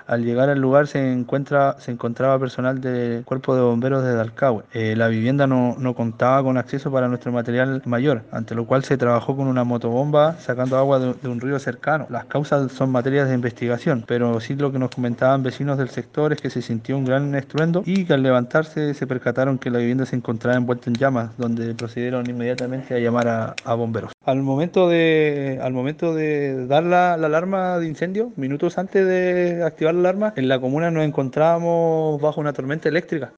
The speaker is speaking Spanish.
Al llegar al lugar se encontraba personal del Cuerpo de Bomberos de Dalcahue. La vivienda no contaba con acceso para nuestro material mayor, ante lo cual se trabajó con una motobomba sacando agua de un río cercano. Las causas son materias de investigación, pero sí lo que nos comentaban vecinos del sector es que se sintió un gran estruendo y que al levantarse se percataron que la vivienda se encontraba envuelta en llamas, donde procedieron inmediatamente a llamar a bomberos. Al momento de dar la alarma de incendio, minutos antes de activar la alarma, en la comuna nos encontrábamos bajo una tormenta eléctrica.